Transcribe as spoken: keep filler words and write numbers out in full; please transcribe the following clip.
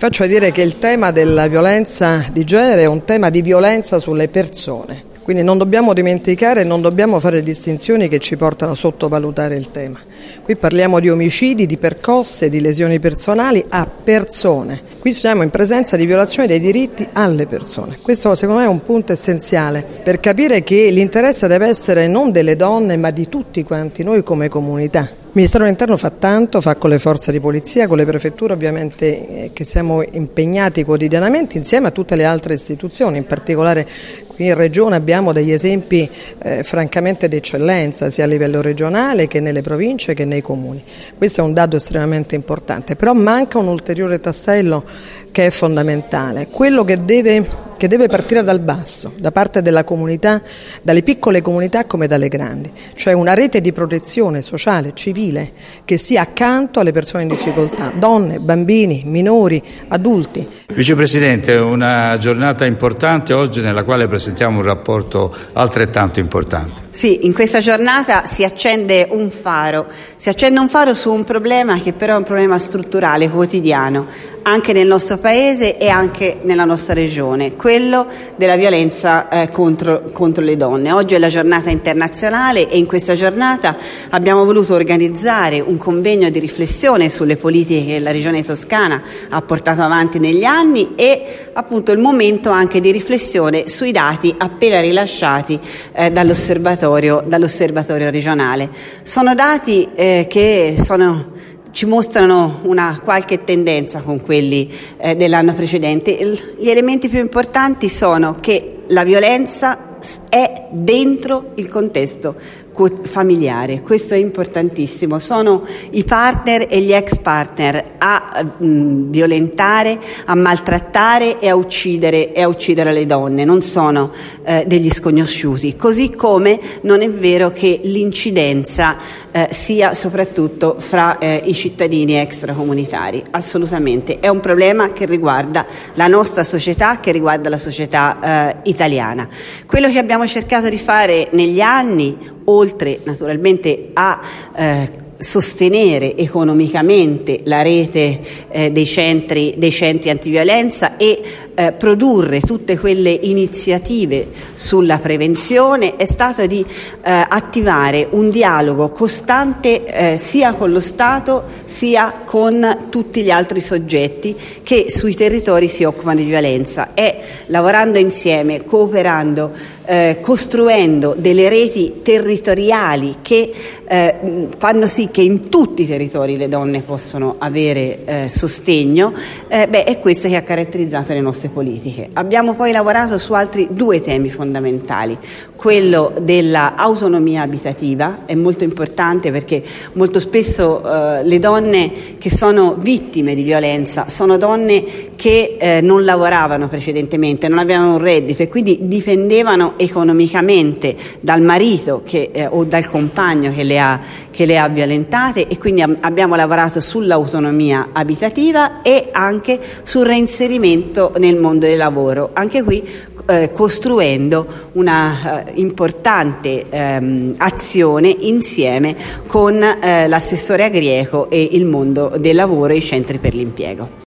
Faccio dire che il tema della violenza di genere è un tema di violenza sulle persone, quindi non dobbiamo dimenticare, non dobbiamo fare distinzioni che ci portano a sottovalutare il tema. Qui parliamo di omicidi, di percosse, di lesioni personali a persone. Qui siamo in presenza di violazioni dei diritti alle persone. Questo secondo me è un punto essenziale per capire che l'interesse deve essere non delle donne ma di tutti quanti noi come comunità. Il Ministero dell'Interno fa tanto, fa con le forze di polizia, con le prefetture ovviamente eh, che siamo impegnati quotidianamente insieme a tutte le altre istituzioni, in particolare qui in Regione abbiamo degli esempi eh, francamente d'eccellenza sia a livello regionale che nelle province che nei comuni. Questo è un dato estremamente importante, però manca un ulteriore tassello che è fondamentale, quello che deve... che deve partire dal basso, da parte della comunità, dalle piccole comunità come dalle grandi, cioè una rete di protezione sociale, civile, che sia accanto alle persone in difficoltà, donne, bambini, minori, adulti. Vicepresidente, una giornata importante oggi nella quale presentiamo un rapporto altrettanto importante. Sì, in questa giornata si accende un faro, si accende un faro su un problema che però è un problema strutturale, quotidiano, anche nel nostro paese e anche nella nostra regione, quello della violenza eh, contro, contro le donne. Oggi è la giornata internazionale e in questa giornata abbiamo voluto organizzare un convegno di riflessione sulle politiche che la Regione Toscana ha portato avanti negli anni e appunto il momento anche di riflessione sui dati appena rilasciati eh, dall'osservatorio, dall'osservatorio regionale. Sono dati eh, che sono... ci mostrano una qualche tendenza con quelli eh, dell'anno precedente. Gli elementi più importanti sono che la violenza è dentro il contesto familiare, questo è importantissimo, sono i partner e gli ex partner a mh, violentare, a maltrattare e a uccidere e a uccidere le donne, non sono eh, degli sconosciuti, così come non è vero che l'incidenza eh, sia soprattutto fra eh, i cittadini extracomunitari, assolutamente, è un problema che riguarda la nostra società, che riguarda la società eh, italiana. Quello che abbiamo cercato di fare negli anni, oltre naturalmente a eh, sostenere economicamente la rete eh, dei centri, dei centri antiviolenza e eh, produrre tutte quelle iniziative sulla prevenzione, è stato di eh, attivare un dialogo costante eh, sia con lo Stato sia con tutti gli altri soggetti che sui territori si occupano di violenza e lavorando insieme, cooperando, eh, costruendo delle reti territoriali che eh, fanno sì che in tutti i territori le donne possono avere eh, sostegno, eh, beh, è questo che ha caratterizzato le nostre politiche. Abbiamo poi lavorato su altri due temi fondamentali, quello dell'autonomia abitativa, è molto importante perché molto spesso eh, le donne che sono vittime di violenza sono donne che eh, non lavoravano precedentemente, non avevano un reddito e quindi dipendevano economicamente dal marito che, eh, o dal compagno che le ha, che le ha violentate e quindi am- abbiamo lavorato sull'autonomia abitativa e anche sul reinserimento nel mondo del lavoro, anche qui eh, costruendo una eh, importante ehm, azione insieme con eh, l'assessore Agrieco e il mondo del lavoro e i centri per l'impiego.